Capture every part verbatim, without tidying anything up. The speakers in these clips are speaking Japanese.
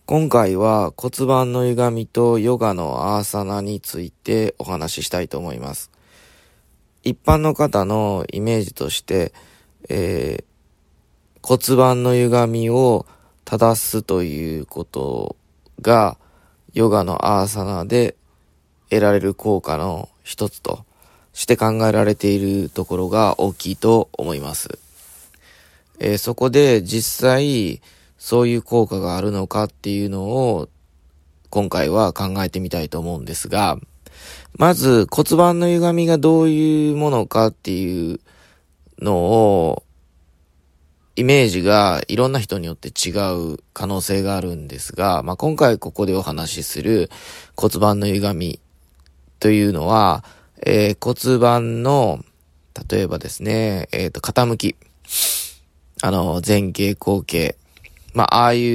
今回は骨盤の歪みとヨガのアーサナについてお話ししたいと思います。一般の方のイメージとして、えー、骨盤の歪みを正すということがヨガのアーサナで得られる効果の一つとして考えられているところが大きいと思います。えー、そこで実際そういう効果があるのかっていうのを今回は考えてみたいと思うんですが、まず骨盤の歪みがどういうものかっていうのをイメージがいろんな人によって違う可能性があるんですが、まあ、今回ここでお話しする骨盤の歪みというのは、えー、骨盤の例えばですね、えっと傾き、あの前傾後傾、まあ、ああいう、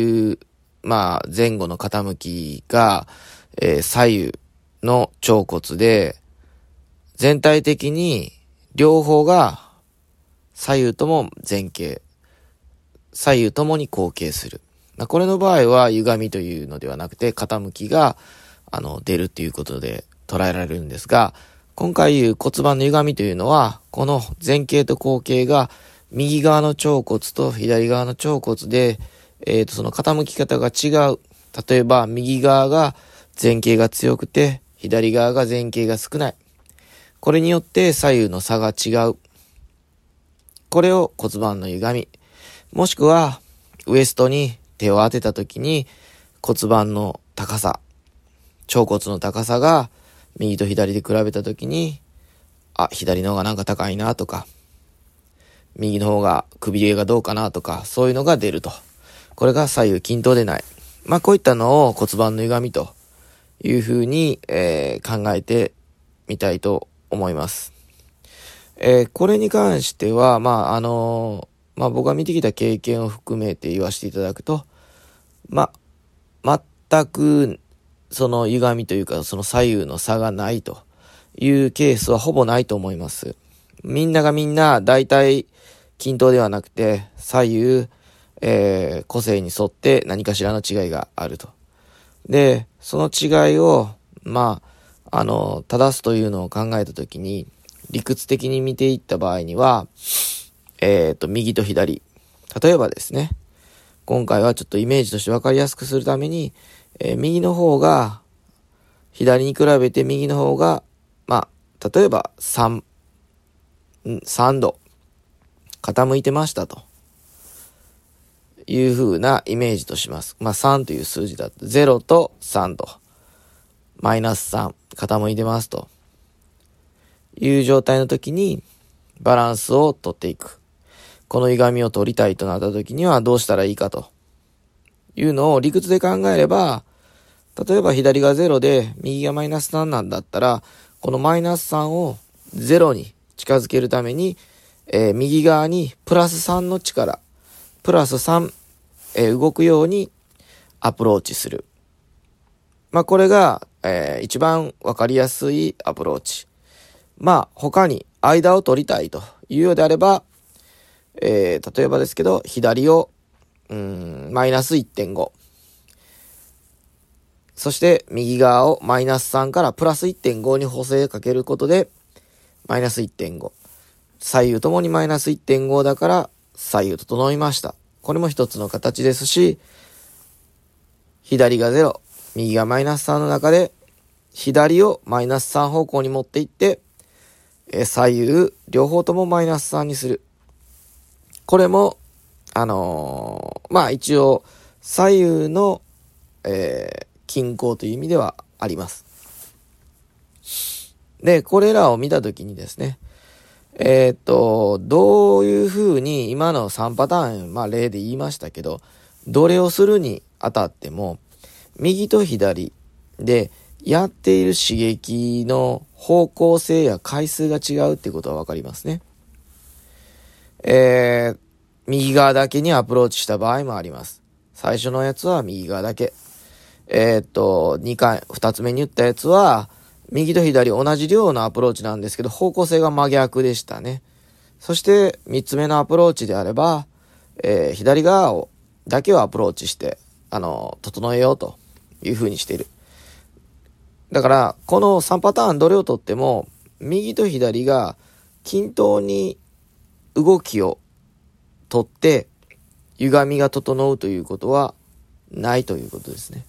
まあ、前後の傾きが、えー、左右の腸骨で、全体的に両方が左右とも前傾、左右ともに後傾する。これの場合は歪みというのではなくて、傾きが、あの、出るということで捉えられるんですが、今回言う骨盤の歪みというのは、この前傾と後傾が、右側の腸骨と左側の腸骨で、えっと、その傾き方が違う。例えば、右側が前傾が強くて、左側が前傾が少ない。これによって左右の差が違う。これを骨盤の歪み。もしくは、ウエストに手を当てたときに骨盤の高さ、腸骨の高さが右と左で比べたときに、あ、左の方がなんか高いなとか、右の方がくびれがどうかなとか、そういうのが出ると。これが左右均等でない。まあこういったのを骨盤の歪みというふうに、えー、考えてみたいと思います。えー、これに関しては、まああのー、まあ僕が見てきた経験を含めて言わせていただくと、まあ全くその歪みというかその左右の差がないというケースはほぼないと思います。みんながみんな大体均等ではなくて左右えー、個性に沿って何かしらの違いがあると。で、その違いを、まあ、あの、正すというのを考えたときに、理屈的に見ていった場合には、えっと、右と左。例えばですね、今回はちょっとイメージとして分かりやすくするために、えー、右の方が、左に比べて右の方が、まあ、例えばさん、さんど傾いてましたと。いう風なイメージとします。まあさんという数字だとゼロとさんとマイナスさん傾いてますという状態の時にバランスを取っていく。この歪みを取りたいとなった時にはどうしたらいいかというのを理屈で考えれば、例えば左がゼロで右がマイナスさんなんだったら、このマイナスさんをゼロに近づけるために、えー、右側にプラスさんの力プラスさん、えー、動くようにアプローチする。まあこれが、えー、一番わかりやすいアプローチ。まあ他に間を取りたいというようであれば、えー、例えばですけど左をうーんマイナス いってんご。そして右側をマイナスさんからプラス いってんご に補正かけることでマイナス いってんご。左右ともにマイナス いってんご だから左右整いました。これも一つの形ですし、左がゼロ、右がマイナスさんの中で、左をマイナスさん方向に持っていって、え左右両方ともマイナスさんにする。これも、あのー、まあ一応、左右の、えー、均衡という意味ではあります。で、これらを見たときにですね、えー、っと、どういうふうに今のさんパターン、まあ例で言いましたけど、どれをするにあたっても、右と左でやっている刺激の方向性や回数が違うってことはわかりますね。えー、右側だけにアプローチした場合もあります。最初のやつは右側だけ。えー、っと、にかい、二つ目に言ったやつは、右と左同じ量のアプローチなんですけど方向性が真逆でしたね。そして三つ目のアプローチであれば、えー、左側をだけをアプローチしてあの、整えようという風にしている。だから、このさんパターンどれをとっても、右と左が均等に動きをとって、歪みが整うということはないということですね。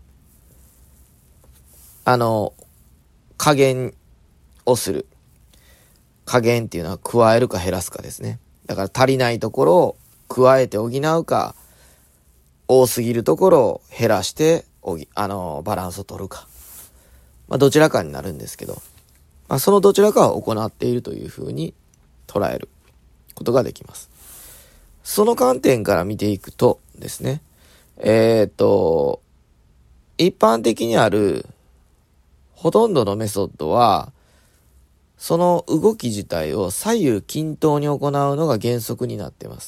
あの、加減をする。加減っていうのは加えるか減らすかですね。だから足りないところを加えて補うか、多すぎるところを減らしておぎ、あの、バランスを取るか。まあ、どちらかになるんですけど、まあ、そのどちらかを行っているというふうに捉えることができます。その観点から見ていくとですね、えー、っと、一般的にあるほとんどのメソッドは、その動き自体を左右均等に行うのが原則になっています。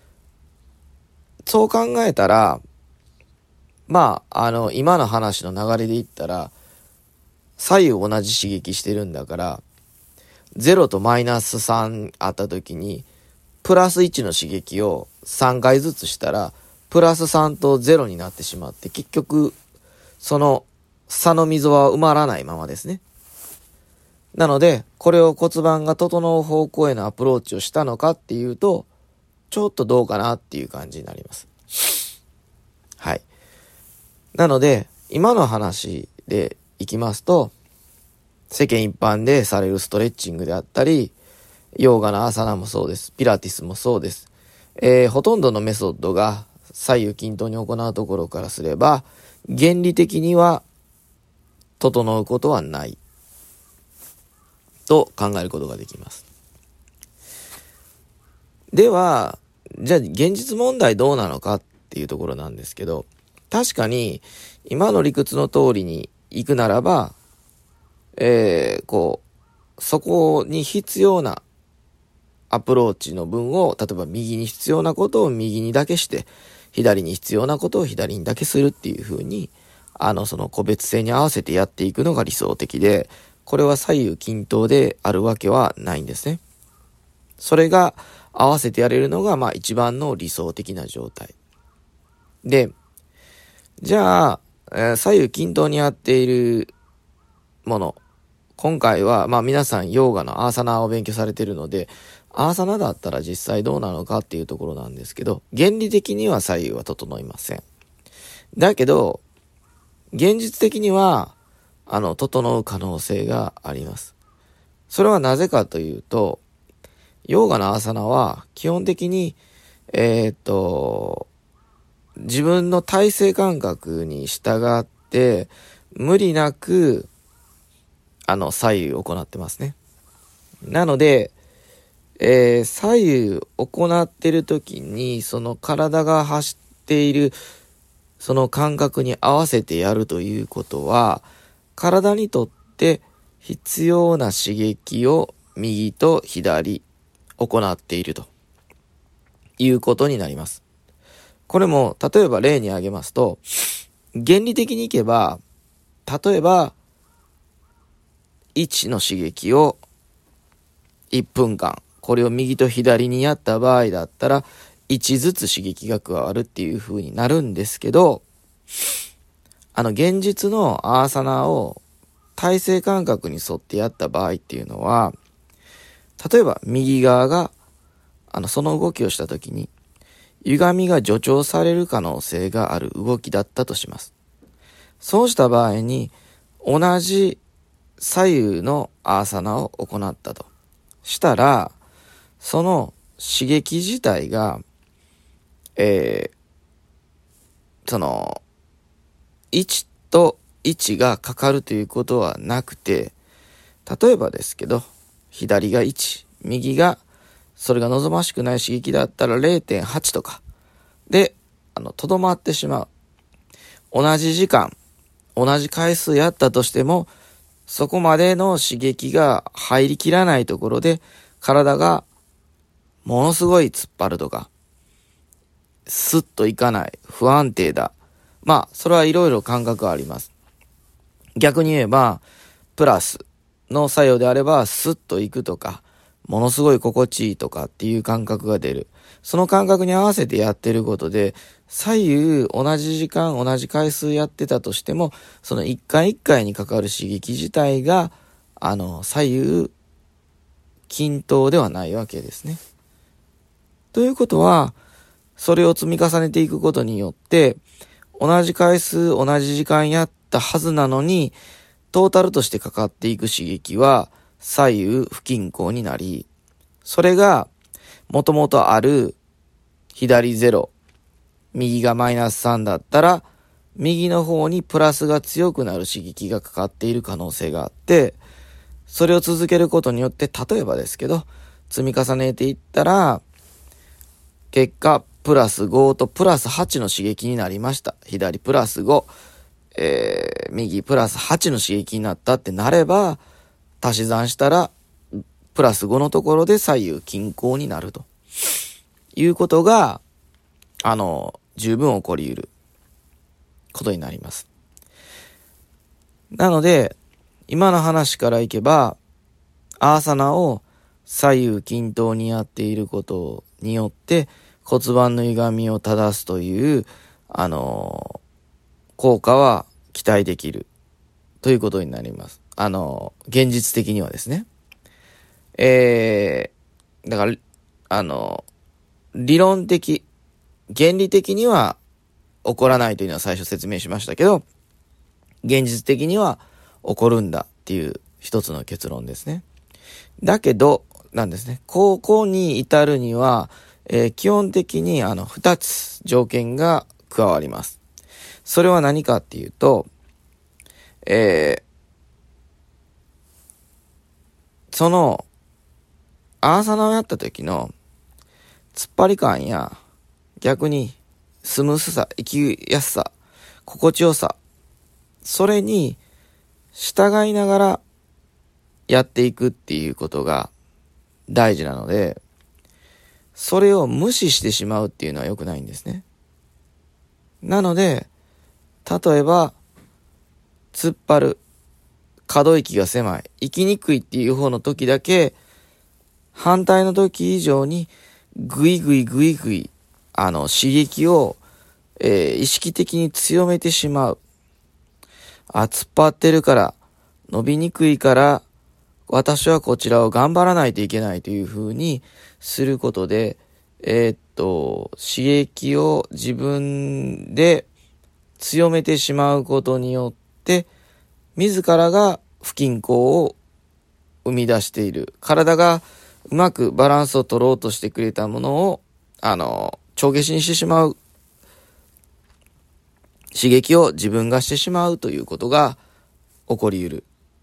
そう考えたら、まあ、あの、今の話の流れで言ったら、左右同じ刺激してるんだから、ゼロとマイナスさんあった時に、プラスいちの刺激をさんかいずつしたら、プラスさんとゼロになってしまって、結局、その差の溝は埋まらないままですね。なので、これを骨盤が整う方向へのアプローチをしたのかっていうと、ちょっとどうかなっていう感じになります。はい。なので、今の話でいきますと、世間一般でされるストレッチングであったり、ヨーガのアーサナもそうです。ピラティスもそうです。えー、ほとんどのメソッドが左右均等に行うところからすれば、原理的には整うことはないと考えることができます。では、じゃあ現実問題どうなのかっていうところなんですけど、確かに今の理屈の通りに行くならば、えー、こう、そこに必要なアプローチの分を、例えば右に必要なことを右にだけして、左に必要なことを左にだけするっていう風に、あの、その個別性に合わせてやっていくのが理想的で、これは左右均等であるわけはないんですね。それが合わせてやれるのが、まあ一番の理想的な状態。で、じゃあ、えー、左右均等にやっているもの、今回は、まあ皆さんヨーガのアーサナを勉強されているので、アーサナだったら実際どうなのかっていうところなんですけど、原理的には左右は整いません。だけど、現実的には、あの、整う可能性があります。それはなぜかというと、ヨーガのアーサナは基本的に、えー、っと、自分の体勢感覚に従って、無理なく、あの、左右を行ってますね。なので、えー、左右行ってる時に、その体が走っている、その感覚に合わせてやるということは、体にとって必要な刺激を右と左行っているということになります。これも、例えば例に挙げますと、原理的にいけば、例えば、いちの刺激をいっぷんかん、これを右と左にやった場合だったら、いちずつ刺激が加わるっていう風になるんですけど、あの現実のアーサナを体勢感覚に沿ってやった場合っていうのは、例えば右側があのその動きをしたときに歪みが助長される可能性がある動きだったとします。そうした場合に同じ左右のアーサナを行ったとしたら、その刺激自体が、えー、そのいちといちがかかるということはなくて、例えばですけど、左がいち、右がそれが望ましくない刺激だったら れいてんはち とかで、あの、とどまってしまう。同じ時間、同じ回数やったとしても、そこまでの刺激が入りきらないところで、体がものすごい突っ張るとか、スッといかない、不安定だ。まあ、それはいろいろ感覚があります。逆に言えば、プラスの作用であれば、スッといくとか、ものすごい心地いいとかっていう感覚が出る。 その感覚に合わせてやってることで、左右同じ時間、同じ回数やってたとしても、その一回一回にかかる刺激自体が、あの、左右均等ではないわけですね。ということは、それを積み重ねていくことによって、同じ回数、同じ時間やったはずなのに、トータルとしてかかっていく刺激は左右不均衡になり、それがもともとある左ゼロ、右がマイナスさんだったら、右の方にプラスが強くなる刺激がかかっている可能性があって、それを続けることによって、例えばですけど、積み重ねていったら、結果、プラスごとプラスはちの刺激になりました。左プラスご、えー、右プラスはちの刺激になったってなれば、足し算したら、プラスごのところで左右均衡になるということが、あの、十分起こり得ることになります。なので、今の話からいけば、アーサナを左右均等にやっていることによって骨盤の歪みを正すという、あの、効果は期待できるということになります。あの、現実的にはですね。えー、だから、あの、理論的、原理的には起こらないというのは最初説明しましたけど、現実的には起こるんだっていう一つの結論ですね。だけど、なんですね。ここに至るには、えー、基本的にあの二つ条件が加わります。それは何かっていうと、えー、そのアーサナをやった時の突っ張り感や逆にスムースさ、生きやすさ、心地よさ、それに従いながらやっていくっていうことが大事なので、それを無視してしまうっていうのは良くないんですね。なので、例えば、突っ張る、可動域が狭い、生きにくいっていう方の時だけ、反対の時以上にグイグイグイグイ、あの、刺激を、えー、意識的に強めてしまう。あ、突っ張ってるから、伸びにくいから、私はこちらを頑張らないといけないという風にすることで、えー、っと、刺激を自分で強めてしまうことによって、自らが不均衡を生み出している。体がうまくバランスを取ろうとしてくれたものを、あの、帳消しにしてしまう。刺激を自分がしてしまうということが起こり得る。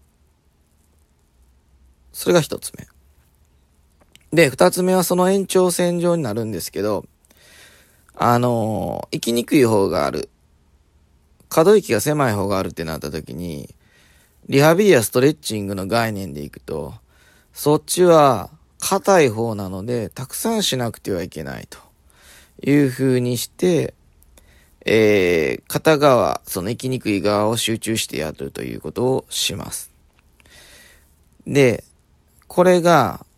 それが一つ目。で、二つ目はその延長線上になるんですけど、あのー、生きにくい方がある。可動域が狭い方があるってなった時に、リハビリやストレッチングの概念でいくと、そっちは硬い方なので、たくさんしなくてはいけないという風にして、えー、片側、その生きにくい側を集中してやるということをします。で、これが、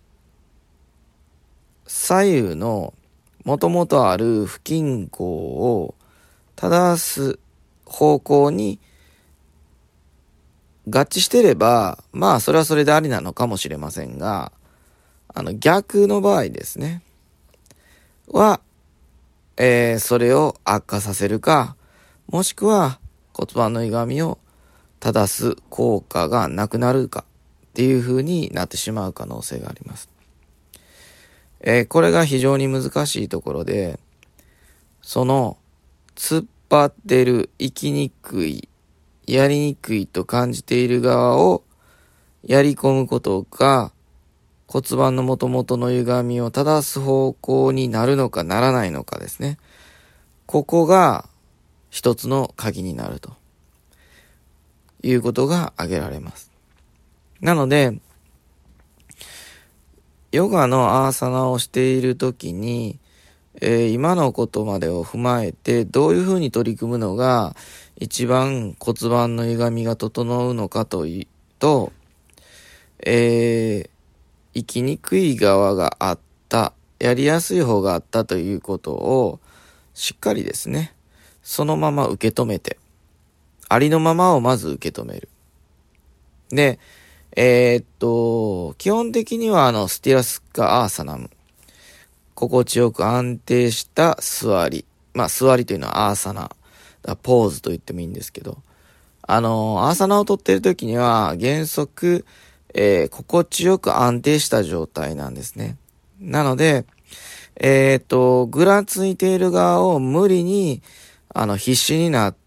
左右の元々ある不均衡を正す方向に合致してれば、まあそれはそれでありなのかもしれませんが、あの逆の場合ですね、は、えー、それを悪化させるか、もしくは骨盤の歪みを正す効果がなくなるかっていう風になってしまう可能性があります。えー、これが非常に難しいところで、その突っ張ってる、生きにくい、やりにくいと感じている側をやり込むことが骨盤の元々の歪みを正す方向になるのかならないのかですね。ここが一つの鍵になるということが挙げられます。なので、ヨガのアーサナをしているときに、えー、今のことまでを踏まえてどういうふうに取り組むのが一番骨盤の歪みが整うのかというと、えー、生きにくい側があったやりやすい方があったということをしっかりですね、そのまま受け止めて、ありのままをまず受け止める。で、えー、っと、基本的にはあの、スティラスカアーサナム。心地よく安定した座り。まあ、座りというのはアーサナ。ポーズと言ってもいいんですけど。あの、アーサナを取っているときには、原則、えー、心地よく安定した状態なんですね。なので、えー、っと、ぐらついている側を無理に、あの、必死になって、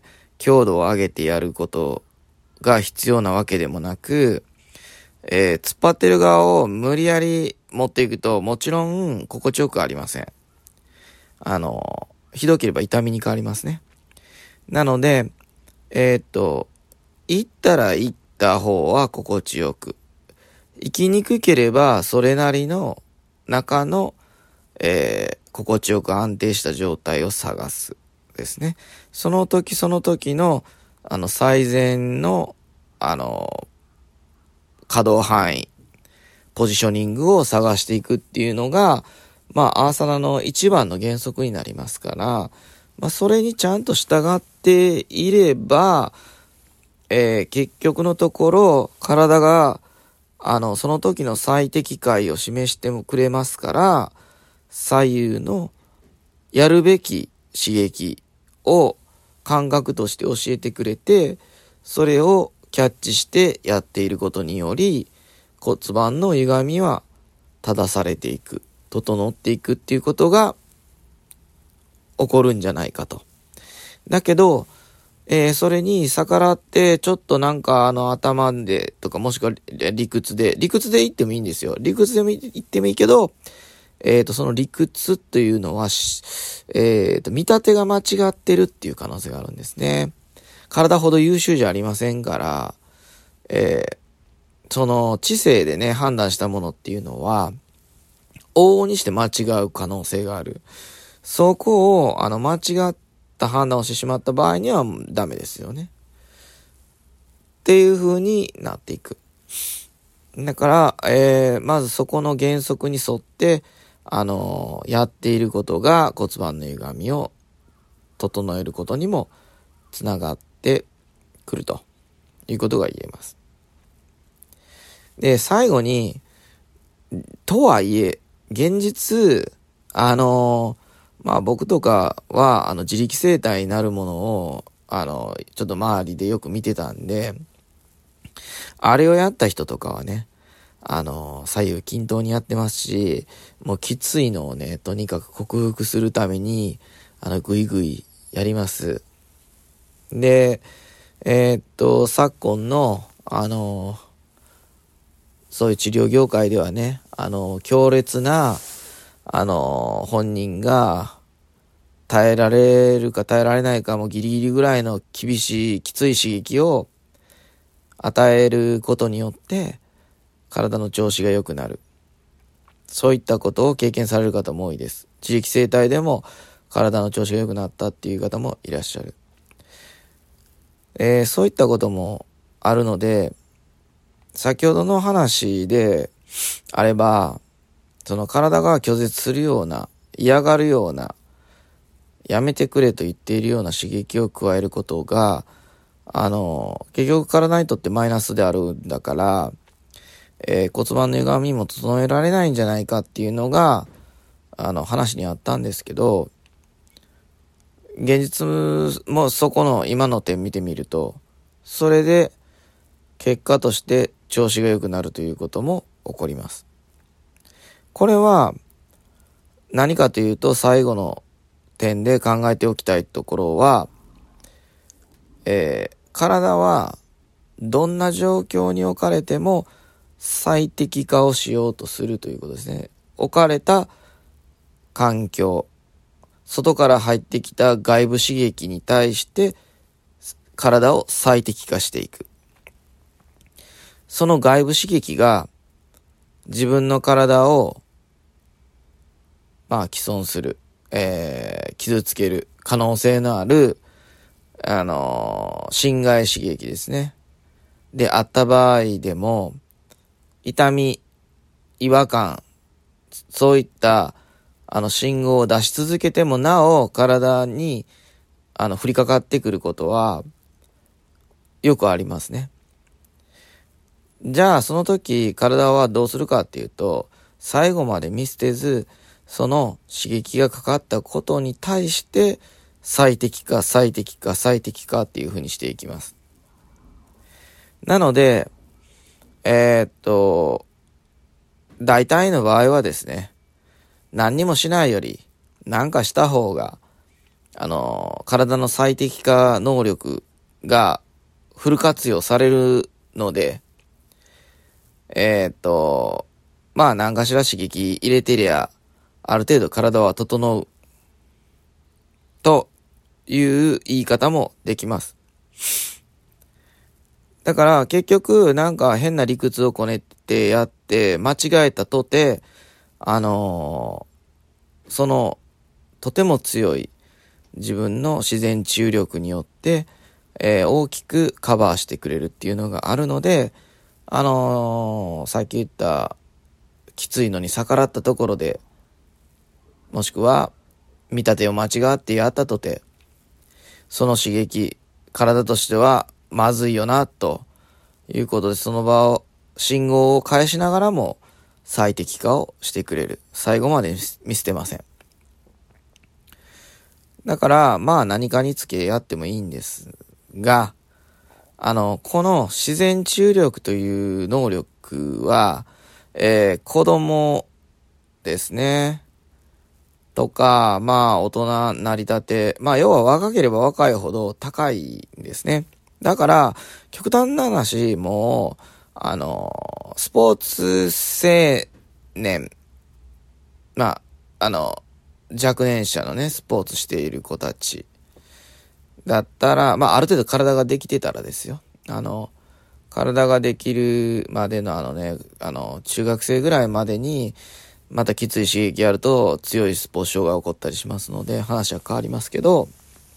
強度を上げてやることが必要なわけでもなく、えー、突っ張ってる側を無理やり持っていくと、もちろん心地よくありません。あの、ひどければ痛みに変わりますね。なので、えー、っと、行ったら行った方は心地よく。行きにくければ、それなりの中の、えー、心地よく安定した状態を探す。ですね。その時その時の、あの、最善の、あの、可動範囲、ポジショニングを探していくっていうのが、まあ、アーサナの一番の原則になりますから、まあ、それにちゃんと従っていれば、えー、結局のところ、体が、あの、その時の最適解を示してもくれますから、左右のやるべき刺激を感覚として教えてくれて、それをキャッチしてやっていることにより、骨盤の歪みは正されていく、整っていくっていうことが起こるんじゃないかと。だけど、えー、それに逆らって、ちょっとなんかあの頭でとかもしくは理屈で、理屈で言ってもいいんですよ。理屈で言ってもいいけど、えっと、その理屈というのは、えっと、見立てが間違ってるっていう可能性があるんですね。体ほど優秀じゃありませんから、えー、その知性でね、判断したものっていうのは、往々にして間違う可能性がある。そこを、あの、間違った判断をしてしまった場合にはダメですよね。っていう風になっていく。だから、えー、まずそこの原則に沿って、あのー、やっていることが骨盤の歪みを整えることにもつながってくるということが言えます。で、最後に、とはいえ、現実、あのー、まあ僕とかは、あの、自力生体になるものを、あの、ちょっと周りでよく見てたんで、あれをやった人とかはね、あの、左右均等にやってますし、もうきついのをね、とにかく克服するために、あの、ぐいぐいやります。で、えー、っと、昨今の、あの、そういう治療業界ではね、あの、強烈な、あの、本人が耐えられるか耐えられないかもギリギリぐらいの厳しい、きつい刺激を与えることによって、体の調子が良くなる。そういったことを経験される方も多いです。自力生体でも体の調子が良くなったっていう方もいらっしゃる。えー、そういったこともあるので、先ほどの話であれば、その体が拒絶するような、嫌がるような、やめてくれと言っているような刺激を加えることが、あの、結局体にとってマイナスであるんだから、えー、骨盤の歪みも整えられないんじゃないかっていうのが、あの、話にあったんですけど、現実もそこの今の点見てみると、それで結果として調子が良くなるということも起こります。これは何かというと、最後の点で考えておきたいところは、えー、体はどんな状況に置かれても最適化をしようとするということですね。置かれた環境、外から入ってきた外部刺激に対して体を最適化していく。その外部刺激が自分の体をまあ毀損する、えー、傷つける可能性のある、あのー、侵害刺激ですね。であった場合でも、痛み、違和感そういった、あの、信号を出し続けてもなお、体に、あの、降りかかってくることは、よくありますね。じゃあ、その時、体はどうするかっていうと、最後まで見捨てず、その刺激がかかったことに対して、最適か最適か最適かっていう風にしていきます。なので、えー、っと、大体の場合はですね、何にもしないより、何かした方が、あの、体の最適化能力がフル活用されるので、えー、っと、まあ何かしら刺激入れてりゃ、ある程度体は整う、という言い方もできます。だから結局なんか変な理屈をこねてやって間違えたとて、あのー、そのとても強い自分の自然治癒力によって、えー、大きくカバーしてくれるっていうのがあるので、あのー、さっき言ったきついのに逆らったところで、もしくは見立てを間違ってやったとて、その刺激、体としてはまずいよなということで、その場を信号を返しながらも最適化をしてくれる。最後まで見捨てません。だからまあ何かにつけやってもいいんですが、あのこの自然治癒力という能力は、えー、子供ですねとか、まあ大人なりたて、まあ要は若ければ若いほど高いんですね。だから極端な話、もうあのスポーツ青年、まああの若年者のね、スポーツしている子たちだったら、まあある程度体ができてたらですよ。あの体ができるまでのあのね、あの中学生ぐらいまでにまたきつい刺激やると強いスポーツ障害が起こったりしますので、話は変わりますけど、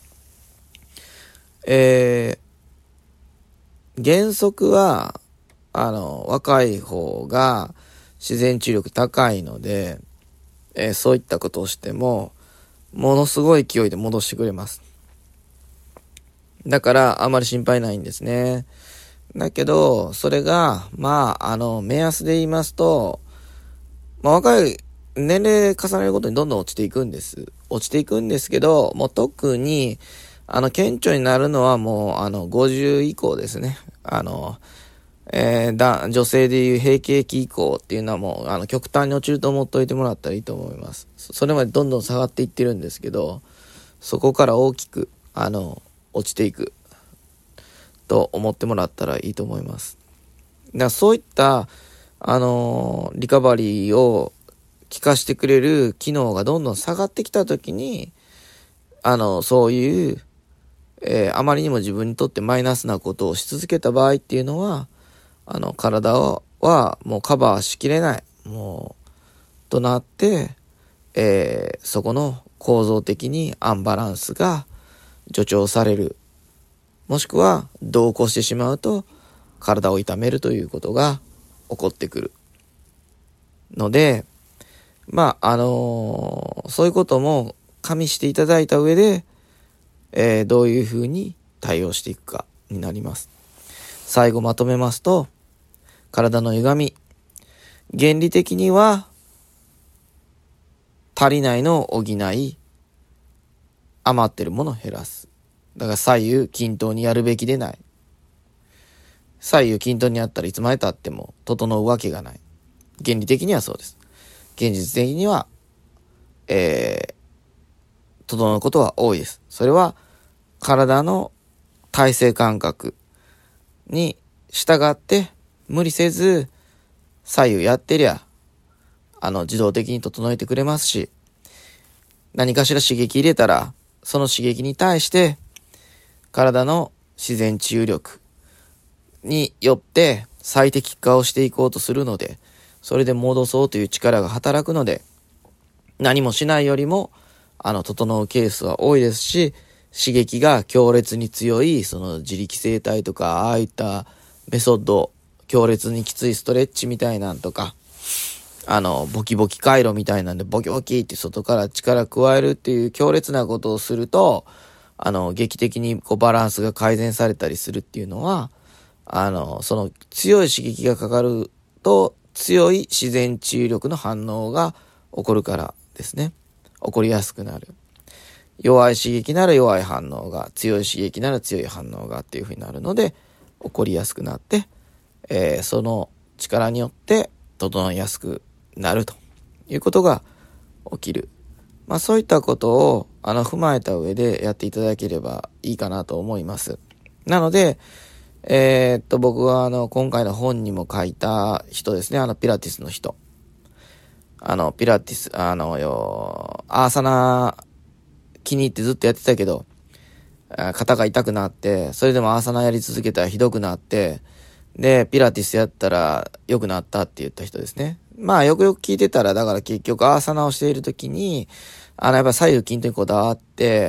えー、原則はあの若い方が自然治癒力高いので、えー、そういったことをしてもものすごい勢いで戻してくれます。だからあまり心配ないんですね。だけどそれがまああの目安で言いますと、まあ、若い年齢重ねるごとにどんどん落ちていくんです。落ちていくんですけど、もう特にあの顕著になるのはもうあのごじゅう以降ですね。あの、えー、だ女性でいう閉経期以降っていうのはもうあの極端に落ちると思っておいてもらったらいいと思います。それまでどんどん下がっていってるんですけど、そこから大きくあの落ちていくと思ってもらったらいいと思います。だからそういったあのー、リカバリーを効かしてくれる機能がどんどん下がってきたときに、あの、そういう、えー、あまりにも自分にとってマイナスなことをし続けた場合っていうのは、あの、体は、はもうカバーしきれない、もう、となって、えー、そこの構造的にアンバランスが助長される。もしくは、同行してしまうと、体を痛めるということが起こってくるので、まああのー、そういうことも加味していただいた上で、えー、どういうふうに対応していくかになります。最後まとめますと、体の歪み、原理的には足りないのを補い、余ってるものを減らす。だから左右均等にやるべきでない。左右均等にやったらいつまで経っても整うわけがない。原理的にはそうです。現実的には、えー、整うことは多いです。それは体の体勢感覚に従って無理せず左右やってりゃ、あの自動的に整えてくれますし、何かしら刺激入れたらその刺激に対して体の自然治癒力によって最適化をしていこうとするので、それで戻そうという力が働くので、何もしないよりもあの整うケースは多いですし、刺激が強烈に強いその自力整体とか、ああいったメソッド、強烈にきついストレッチみたいなんとか、 あの、ボキボキ回路みたいなんで、ボキボキって外から力加えるっていう強烈なことをすると、あの、劇的にこうバランスが改善されたりするっていうのは、あの、その強い刺激がかかると、強い自然治癒力の反応が起こるからですね。起こりやすくなる。弱い刺激なら弱い反応が、強い刺激なら強い反応がっていう風になるので、起こりやすくなって、えー、その力によって整いやすくなるということが起きる。まあそういったことをあの踏まえた上でやっていただければいいかなと思います。なので、えー、っと僕はあの今回の本にも書いた人ですね、あのピラティスの人。あのピラティス、あのよ、アーサナ気に入ってずっとやってたけど、肩が痛くなって、それでもアーサナやり続けたらひどくなって、で、ピラティスやったら良くなったって言った人ですね。まあよくよく聞いてたら、だから結局アーサナをしているときに、あのやっぱ左右筋トレにこだわって、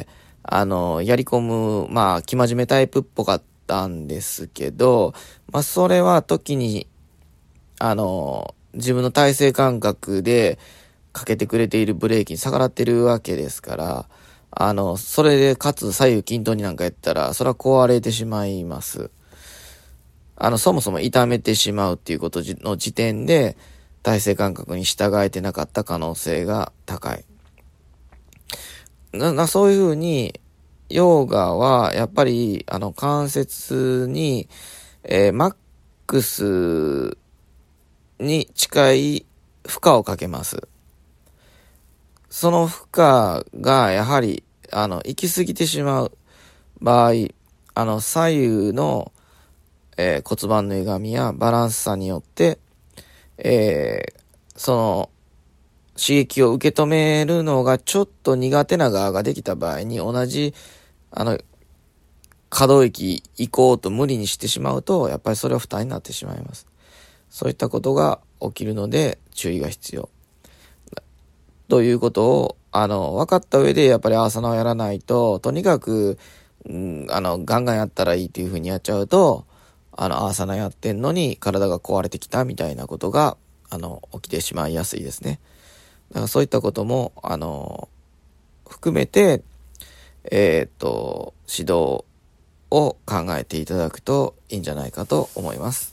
あの、やり込む、まあ、生真面目タイプっぽかったんですけど、まあそれは時に、あの、自分の体勢感覚でかけてくれているブレーキに逆らってるわけですから、あの、それでかつ左右筋トレなんかやったら、それは壊れてしまいます。あの、そもそも痛めてしまうっていうことの時点で、体勢感覚に従えてなかった可能性が高い。な、なそういうふうに、ヨガは、やっぱり、あの、関節に、えー、マックスに近い負荷をかけます。その負荷が、やはり、あの、行き過ぎてしまう場合、あの、左右の、えー、骨盤の歪みやバランス差によって、えー、その、刺激を受け止めるのがちょっと苦手な側ができた場合に、同じ、あの、可動域行こうと無理にしてしまうと、やっぱりそれは負担になってしまいます。そういったことが起きるので、注意が必要。ということを、あの、分かった上で、やっぱりアーサナをやらないと、とにかく、うん、あの、ガンガンやったらいいっていう風にやっちゃうと、あの、アーサナやってんのに体が壊れてきたみたいなことが、あの、起きてしまいやすいですね。だからそういったことも、あの、含めて、えっと、指導を考えていただくといいんじゃないかと思います。